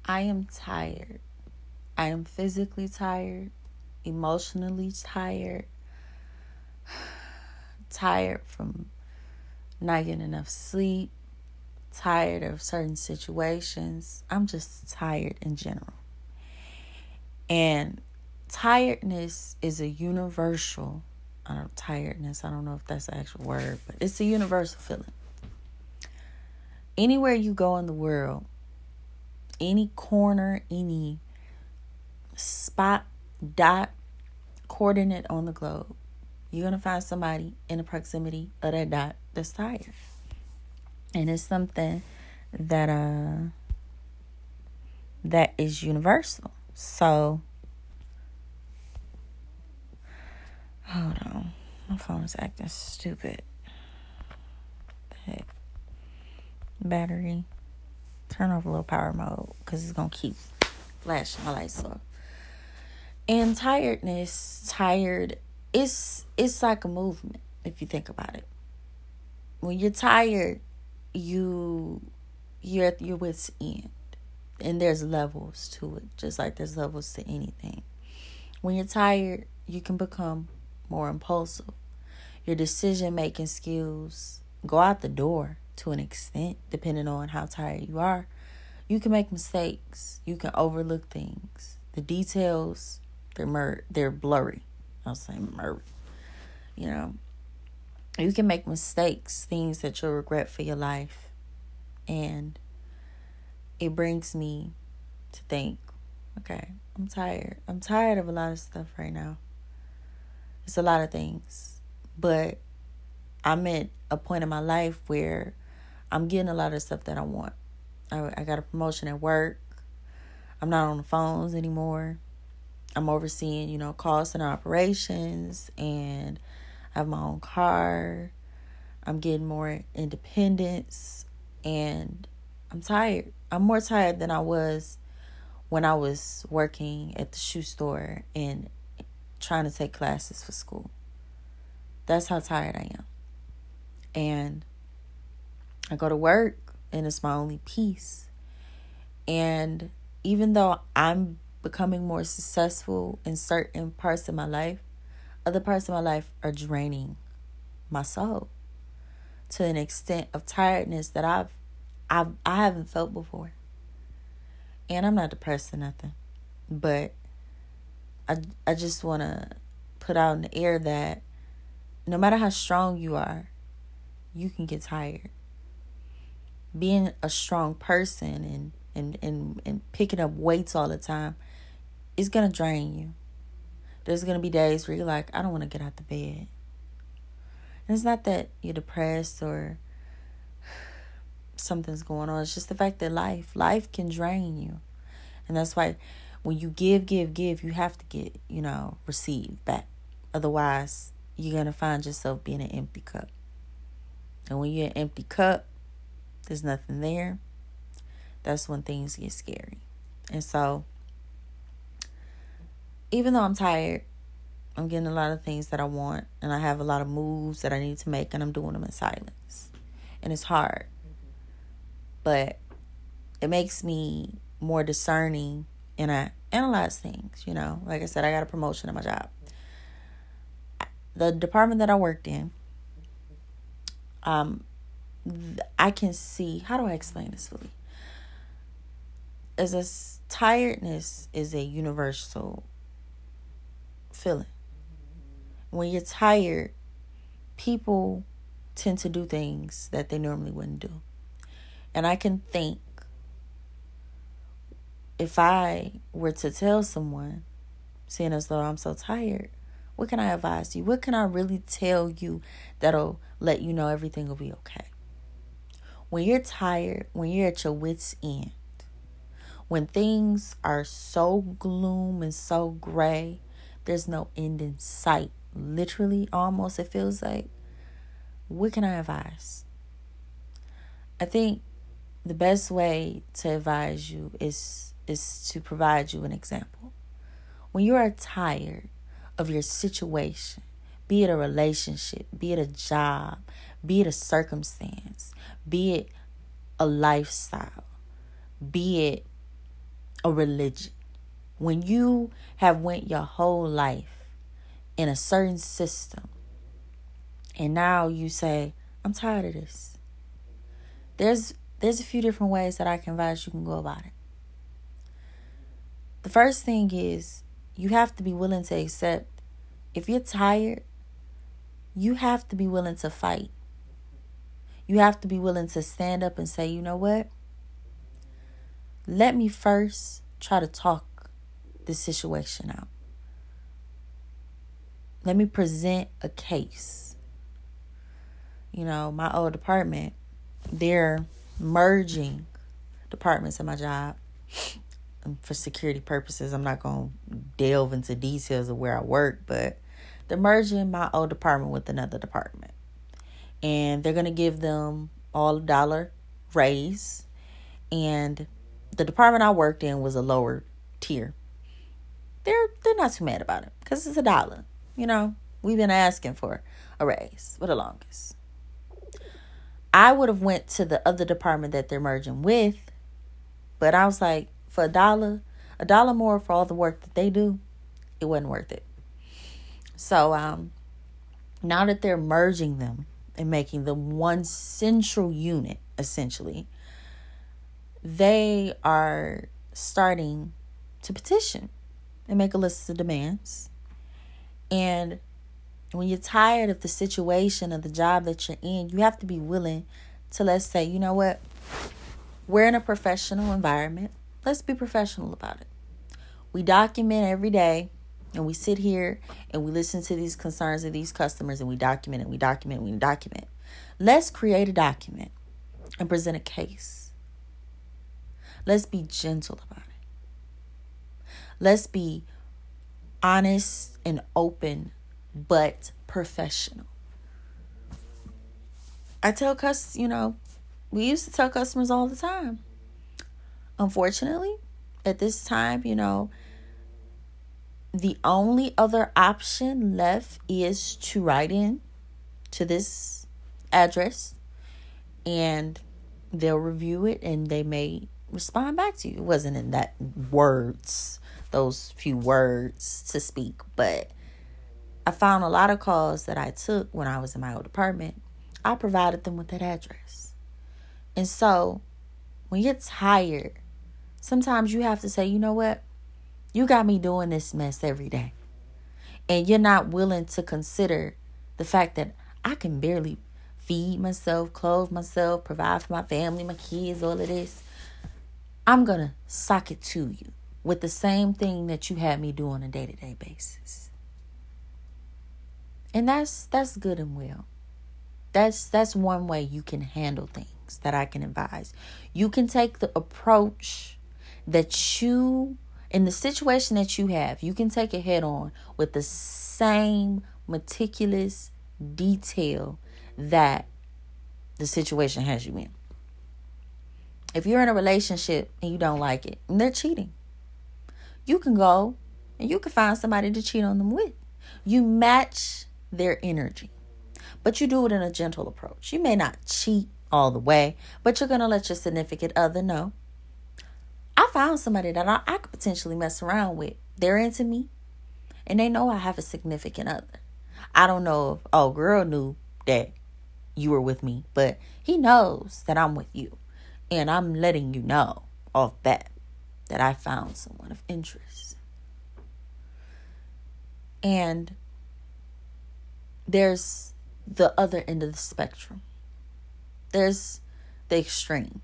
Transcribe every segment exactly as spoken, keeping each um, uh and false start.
I am tired. I am physically tired, emotionally tired, tired from not getting enough sleep, tired of certain situations. I'm just tired in general. And tiredness is a universal, I don't tiredness, I don't know if that's the actual word, but it's a universal feeling. Anywhere you go in the world, any corner, any spot, dot, coordinate on the globe, you're going to find somebody in the proximity of that dot that's tired. And it's something that uh that is universal. So, hold on. My phone is acting stupid. Heck. Battery. Turn off low power mode because it's going to keep flashing my lights off. And tiredness, tired, it's, it's like a movement if you think about it. When you're tired, you, you're at your wit's end. And there's levels to it, just like there's levels to anything. When you're tired, you can become more impulsive. Your decision-making skills go out the door to an extent, depending on how tired you are. You can make mistakes. You can overlook things. The details, they're mur- they're blurry. I'll say blurry. You know, you can make mistakes, things that you'll regret for your life. And it brings me to think, okay, I'm tired. I'm tired of a lot of stuff right now. It's a lot of things. But I'm at a point in my life where I'm getting a lot of stuff that I want. I, I got a promotion at work. I'm not on the phones anymore. I'm overseeing, you know, costs and operations. And I have my own car. I'm getting more independence. And I'm tired. I'm more tired than I was when I was working at the shoe store and trying to take classes for school. That's how tired I am. And I go to work and it's my only peace. And even though I'm becoming more successful in certain parts of my life, other parts of my life are draining my soul to an extent of tiredness that I've I've I haven't felt before. And I'm not depressed or nothing. But I I just want to put out in the air that no matter how strong you are, you can get tired. Being a strong person and, and, and, and picking up weights all the time is going to drain you. There's going to be days where you're like, I don't want to get out the bed. And it's not that you're depressed or something's going on. It's just the fact that life, life can drain you. And that's why when you give, give, give, you have to get, you know, receive back. Otherwise, you're going to find yourself being an empty cup. And when you're an empty cup, there's nothing there. That's when things get scary. And so, even though I'm tired, I'm getting a lot of things that I want. And I have a lot of moves that I need to make. And I'm doing them in silence. And it's hard. But it makes me more discerning. And I analyze things, you know. Like I said, I got a promotion at my job. The department that I worked in, um, I can see, how do I explain this fully? As a tiredness is a universal feeling. When you're tired, people tend to do things that they normally wouldn't do. And I can think, if I were to tell someone, seeing as though I'm so tired, what can I advise you? What can I really tell you that'll let you know everything will be okay? When you're tired, when you're at your wit's end, when things are so gloom and so gray, there's no end in sight. Literally, almost, it feels like. What can I advise? I think the best way to advise you is, is to provide you an example. When you are tired of your situation, be it a relationship, be it a job, be it a circumstance, be it a lifestyle, be it a religion. When you have went your whole life in a certain system, and now you say, I'm tired of this. There's there's a few different ways that I can advise you can go about it. The first thing is you have to be willing to accept, if you're tired, you have to be willing to fight. You have to be willing to stand up and say, you know what? Let me first try to talk this situation out. Let me present a case. You know, my old department, they're merging departments at my job. And for security purposes, I'm not going to delve into details of where I work, but they're merging my old department with another department. And they're going to give them all a dollar raise. And the department I worked in was a lower tier. They're they're not too mad about it because it's a dollar. You know, we've been asking for a raise for the longest. I would have went to the other department that they're merging with, but I was like, for a dollar, a dollar more for all the work that they do, it wasn't worth it. So um, now that they're merging them and making them one central unit, essentially, they are starting to petition and make a list of demands. And when you're tired of the situation of the job that you're in, you have to be willing to, let's say, you know what? We're in a professional environment. Let's be professional about it. We document every day, and we sit here and we listen to these concerns of these customers, and we document and we document and we document. Let's create a document and present a case. Let's be gentle about it. Let's be honest and open, but professional. I tell customers, you know, we used to tell customers all the time. Unfortunately, at this time, you know, the only other option left is to write in to this address, and they'll review it and they may respond back to you. It wasn't in that words, those few words to speak, but I found a lot of calls that I took when I was in my old apartment. I provided them with that address. And so when you're tired, sometimes you have to say, you know what? You got me doing this mess every day. And you're not willing to consider the fact that I can barely feed myself, clothe myself, provide for my family, my kids, all of this. I'm going to sock it to you with the same thing that you had me do on a day-to-day basis. And that's that's good and well. That's that's one way you can handle things that I can advise. You can take the approach that you, in the situation that you have, you can take it head on with the same meticulous detail that the situation has you in. If you're in a relationship and you don't like it, and they're cheating, you can go and you can find somebody to cheat on them with. You match their energy, but you do it in a gentle approach. You may not cheat all the way, but you're going to let your significant other know, I found somebody that I, I could potentially mess around with. They're into me, and they know I have a significant other. I don't know if, oh, girl knew that you were with me, but he knows that I'm with you. And I'm letting you know off bat that I found someone of interest. And there's the other end of the spectrum. There's the extreme.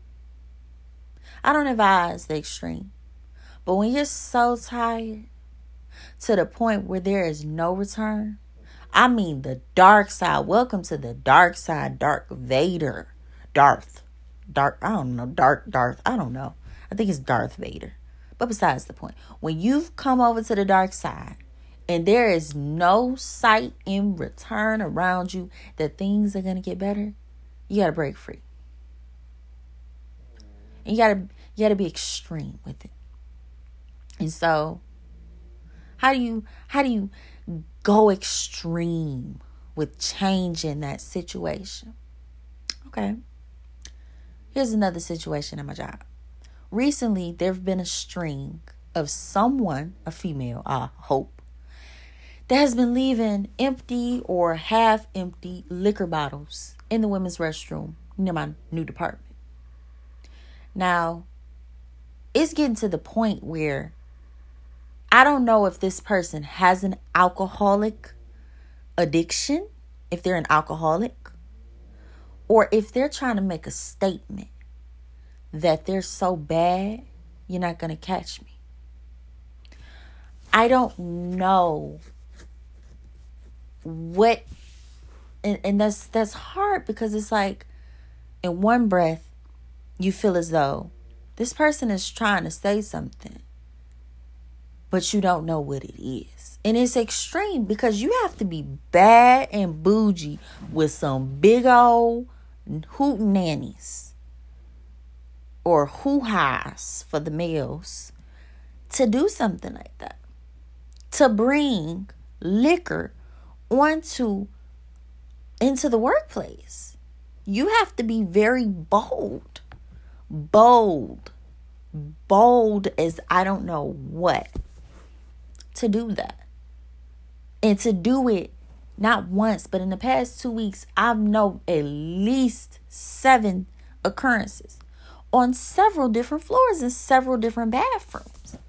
I don't advise the extreme. But when you're so tired to the point where there is no return, I mean the dark side. Welcome to the dark side, Darth Vader. Darth. Dark, I don't know. Dark, Darth, I don't know. I think it's Darth Vader. But besides the point, when you've come over to the dark side and there is no sight in return around you that things are going to get better, you got to break free. And you got to you got to be extreme with it. And so, how do you how do you go extreme with changing that situation? Okay. Here's another situation at my job recently there have been a string of someone, a female, I hope, that has been leaving empty or half empty liquor bottles in the women's restroom near my new department. Now, it's getting to the point where I don't know if this person has an alcoholic addiction, if they're an alcoholic, or if they're trying to make a statement that they're so bad, you're not going to catch me. I don't know what, and, and that's that's hard because it's like, in one breath, you feel as though this person is trying to say something, but you don't know what it is. And it's extreme because you have to be bad and bougie with some big old hoot nannies or hoo-has for the males to do something like that. To bring liquor onto into the workplace. You have to be very bold. Bold. Bold as I don't know what. To do that. And to do it not once, but in the past two weeks, I've known at least seven occurrences on several different floors in several different bathrooms.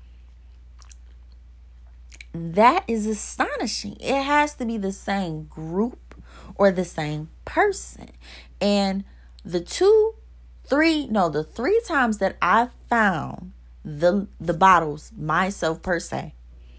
That is astonishing. It has to be the same group or the same person. And the two, three, no, the three times that I found the the bottles myself per se,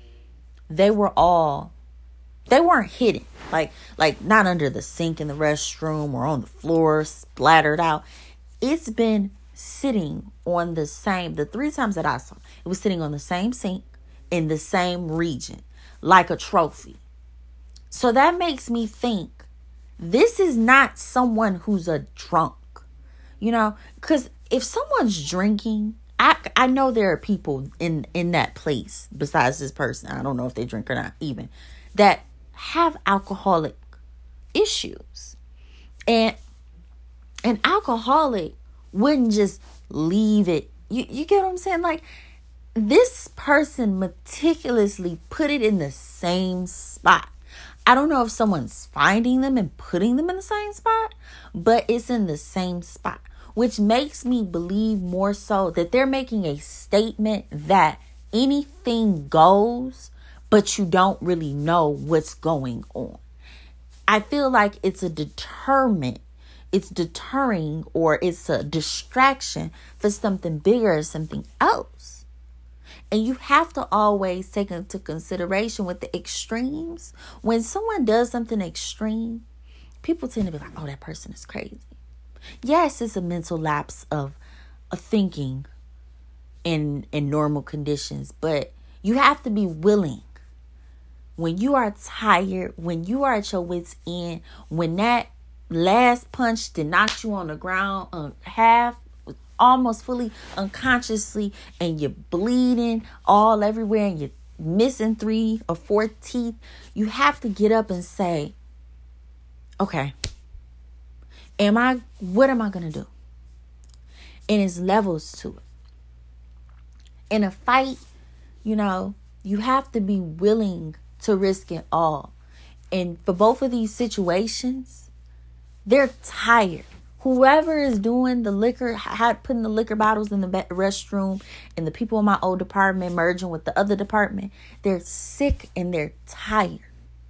they were all, they weren't hidden. Like, like not under the sink in the restroom or on the floor splattered out. It's been sitting on the same, the three times that I saw, it was sitting on the same sink in the same region, like a trophy. So that makes me think, this is not someone who's a drunk, you know, because if someone's drinking, I I know there are people in, in that place besides this person, I don't know if they drink or not even, that have alcoholic issues. And an alcoholic wouldn't just leave it. You, you get what I'm saying? Like, this person meticulously put it in the same spot. I don't know if someone's finding them and putting them in the same spot, but it's in the same spot, which makes me believe more so that they're making a statement that anything goes, but you don't really know what's going on. I feel like it's a deterrent. It's deterring, or it's a distraction for something bigger or something else. And you have to always take into consideration with the extremes. When someone does something extreme, people tend to be like, oh, that person is crazy. Yes, it's a mental lapse of, of thinking in, in normal conditions. But you have to be willing. When you are tired, when you are at your wit's end, when that last punch that knocked you on the ground uh, half, almost fully unconsciously, and you're bleeding all everywhere and you're missing three or four teeth, you have to get up and say, okay, am I, what am I going to do? And it's levels to it. In a fight, you know, you have to be willing to risk it all. And for both of these situations, they're tired. Whoever is doing the liquor, had putting the liquor bottles in the restroom, and the people in my old department merging with the other department, they're sick and they're tired.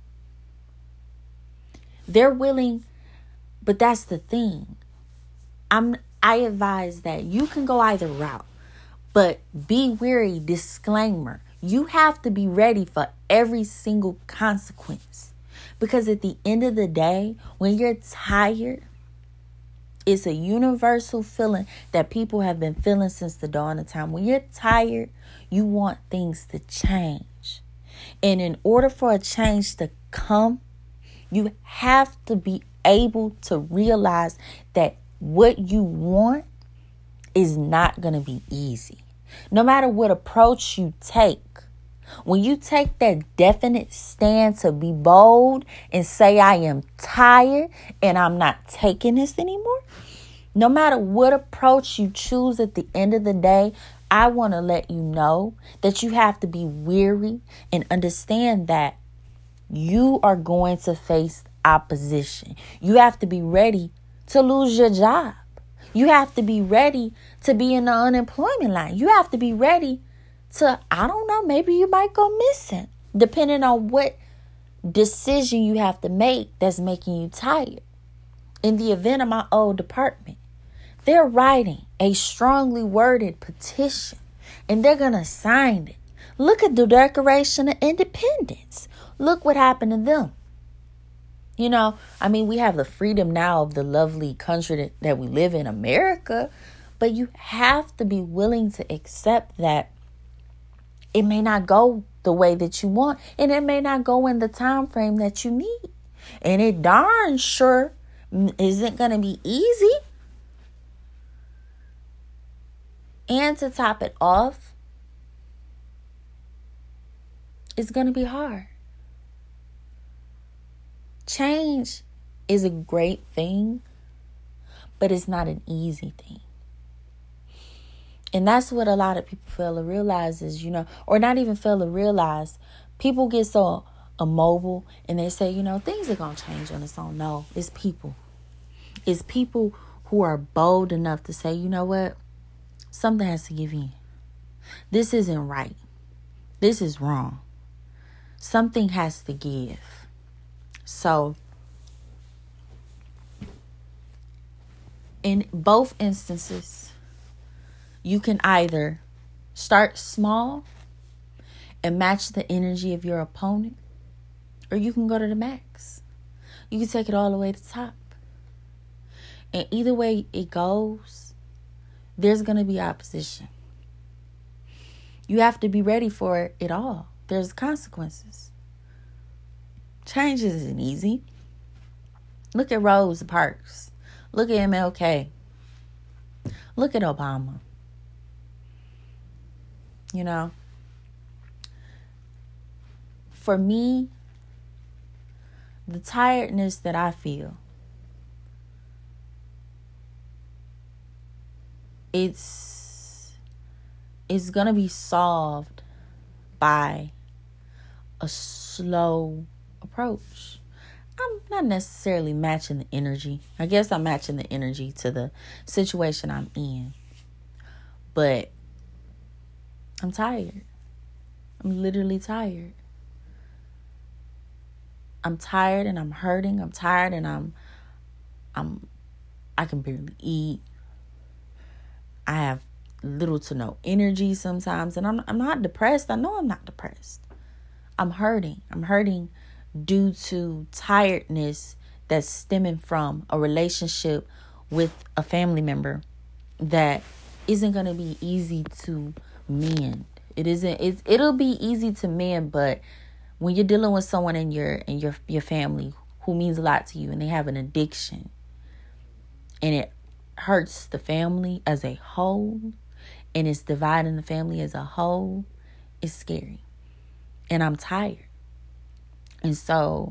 They're willing, but that's the thing. I'm I advise that you can go either route, but be wary, disclaimer. You have to be ready for every single consequence. Because at the end of the day, when you're tired, it's a universal feeling that people have been feeling since the dawn of time. When you're tired, you want things to change. And in order for a change to come, you have to be able to realize that what you want is not going to be easy. No matter what approach you take, when you take that definite stand to be bold and say, I am tired and I'm not taking this anymore, No matter what approach you choose at the end of the day, I want to let you know that you have to be weary and understand that you are going to face opposition. You have to be ready to lose your job. You have to be ready to be in the unemployment line. You have to be ready to, I don't know, maybe you might go missing, depending on what decision you have to make that's making you tired. In the event of my old department, they're writing a strongly worded petition and they're going to sign it. Look at the Declaration of Independence. Look what happened to them. You know, I mean, we have the freedom now of the lovely country that, that we live in, America, but you have to be willing to accept that it may not go the way that you want, and it may not go in the time frame that you need. And it darn sure isn't going to be easy. And to top it off, it's going to be hard. Change is a great thing, but it's not an easy thing. And that's what a lot of people fail to realize is, you know, or not even fail to realize. People get so immobile and they say, you know, things are going to change on its own. No, it's people. It's people who are bold enough to say, you know what? Something has to give in. This isn't right. This is wrong. Something has to give. So, in both instances, you can either start small and match the energy of your opponent, or you can go to the max. You can take it all the way to the top. And either way it goes, there's going to be opposition. You have to be ready for it all. There's consequences. Change isn't easy. Look at Rosa Parks. Look at M L K. Look at Obama. You know, for me, the tiredness that I feel, it's it's gonna be solved by a slow approach. I'm not necessarily matching the energy. I guess I'm matching the energy to the situation I'm in. But I'm tired. I'm literally tired. I'm tired and I'm hurting. I'm tired and I'm I'm I can barely eat. I have little to no energy sometimes, and I'm I'm not depressed. I know I'm not depressed. I'm hurting. I'm hurting due to tiredness that's stemming from a relationship with a family member that isn't going to be easy to mend. It isn't it's, it'll be easy to mend, but when you're dealing with someone in your in your your family who means a lot to you and they have an addiction and it hurts the family as a whole and it's dividing the family as a whole, it's scary. And I'm tired. And so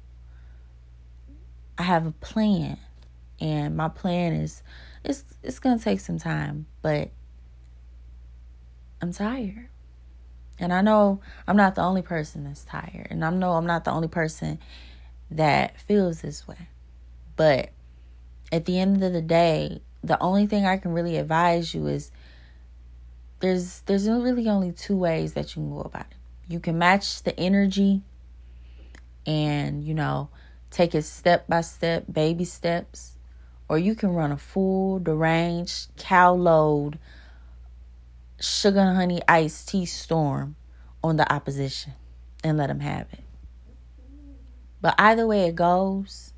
I have a plan, and my plan is it's it's going to take some time, but I'm tired. And I know I'm not the only person that's tired, and I know I'm not the only person that feels this way. But at the end of the day, the only thing I can really advise you is there's there's really only two ways that you can go about it. You can match the energy and, you know, take it step by step, baby steps. Or you can run a full, deranged, cow load, sugar and honey iced tea storm on the opposition and let them have it. But either way it goes,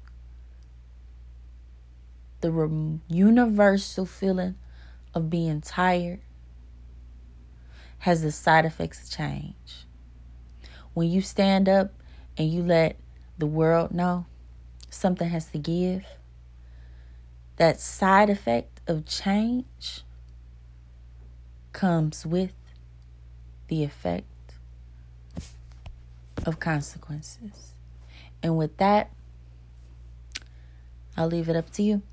the re- universal feeling of being tired has the side effects of change. When you stand up and you let the world know something has to give, that side effect of change comes with the effect of consequences. And with that, I'll leave it up to you.